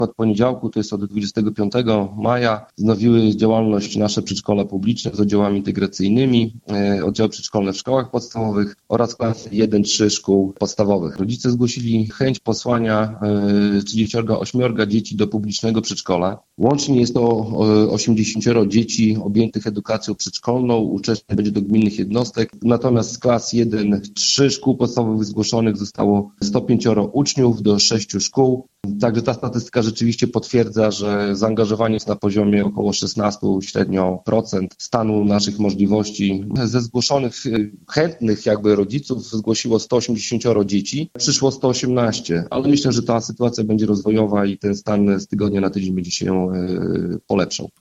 od poniedziałku, to jest od 25 maja, wznowiły działalność nasze przedszkola publiczne z oddziałami integracyjnymi, oddziały przedszkolne w szkołach podstawowych oraz klasy 1-3 szkół podstawowych. Rodzice zgłosili chęć posłania 38 dzieci do publicznego przedszkola. Łącznie jest to 80 dzieci objętych edukacją przedszkolną, uczestniczyć będzie do gminnych jednostek. Natomiast z klas 1-3 szkół podstawowych zgłoszonych zostało 105 uczniów do 6 szkół. Także ta statystyka rzeczywiście potwierdza, że zaangażowanie jest na poziomie około 16 średnio procent stanu naszych możliwości. Ze zgłoszonych chętnych rodziców zgłosiło 180 dzieci, przyszło 118, ale myślę, że ta sytuacja będzie rozwojowa i ten stan z tygodnia na tydzień będzie się polepszał.